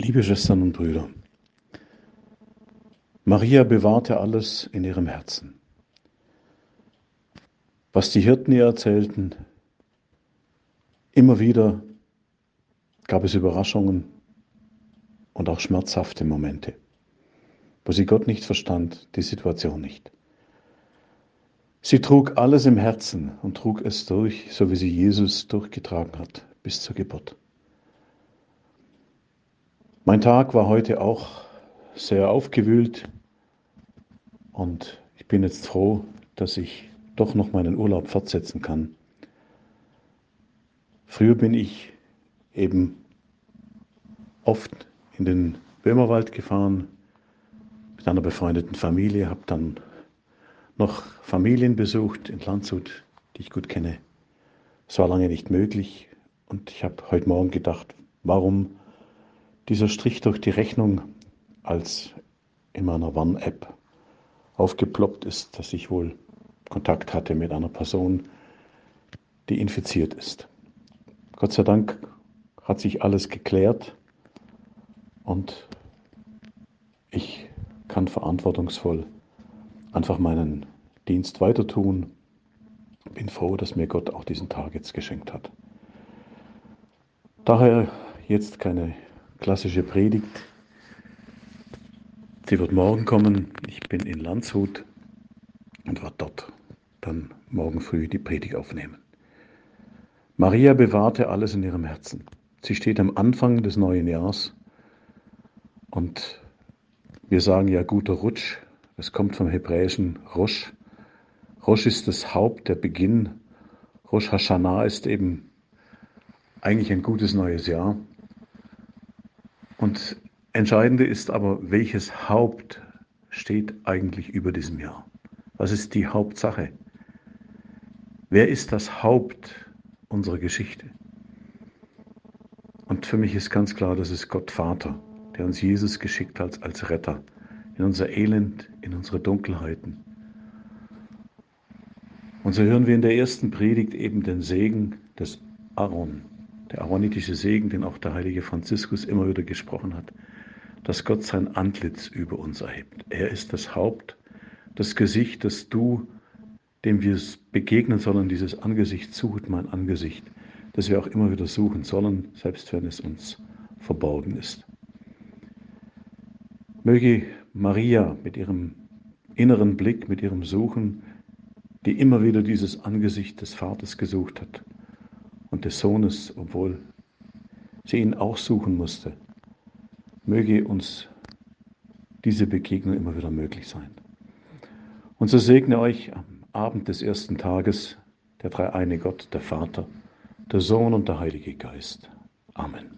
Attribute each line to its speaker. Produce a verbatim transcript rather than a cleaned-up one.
Speaker 1: Liebe Schwestern und Brüder, Maria bewahrte alles in ihrem Herzen. Was die Hirten ihr erzählten, immer wieder gab es Überraschungen und auch schmerzhafte Momente, wo sie Gott nicht verstand, die Situation nicht. Sie trug alles im Herzen und trug es durch, so wie sie Jesus durchgetragen hat, bis zur Geburt. Mein Tag war heute auch sehr aufgewühlt und ich bin jetzt froh, dass ich doch noch meinen Urlaub fortsetzen kann. Früher bin ich eben oft in den Böhmerwald gefahren mit einer befreundeten Familie, habe dann noch Familien besucht in Landshut, die ich gut kenne. Es war lange nicht möglich und ich habe heute Morgen gedacht, warum dieser Strich durch die Rechnung, als in meiner Warn-App aufgeploppt ist, dass ich wohl Kontakt hatte mit einer Person, die infiziert ist. Gott sei Dank hat sich alles geklärt und ich kann verantwortungsvoll einfach meinen Dienst weiter tun. Bin froh, dass mir Gott auch diesen Tag jetzt geschenkt hat. Daher jetzt keine klassische Predigt. Sie wird morgen kommen. Ich bin in Landshut und werde dort dann morgen früh die Predigt aufnehmen. Maria bewahrte alles in ihrem Herzen. Sie steht am Anfang des neuen Jahres und wir sagen ja guter Rutsch. Das kommt vom hebräischen Rosh. Rosh ist das Haupt, der Beginn. Rosh Hashanah ist eben eigentlich ein gutes neues Jahr. Und entscheidende ist aber, welches Haupt steht eigentlich über diesem Jahr? Was ist die Hauptsache? Wer ist das Haupt unserer Geschichte? Und für mich ist ganz klar, das ist Gott Vater, der uns Jesus geschickt hat als Retter, in unser Elend, in unsere Dunkelheiten. Und so hören wir in der ersten Predigt eben den Segen des Aaron, der aaronitische Segen, den auch der heilige Franziskus immer wieder gesprochen hat, dass Gott sein Antlitz über uns erhebt. Er ist das Haupt, das Gesicht, das du, dem wir begegnen sollen, dieses Angesicht, sucht mein Angesicht, das wir auch immer wieder suchen sollen, selbst wenn es uns verborgen ist. Möge Maria mit ihrem inneren Blick, mit ihrem Suchen, die immer wieder dieses Angesicht des Vaters gesucht hat und des Sohnes, obwohl sie ihn auch suchen musste, möge uns diese Begegnung immer wieder möglich sein. Und so segne euch am Abend des ersten Tages der dreieine Gott, der Vater, der Sohn und der Heilige Geist. Amen.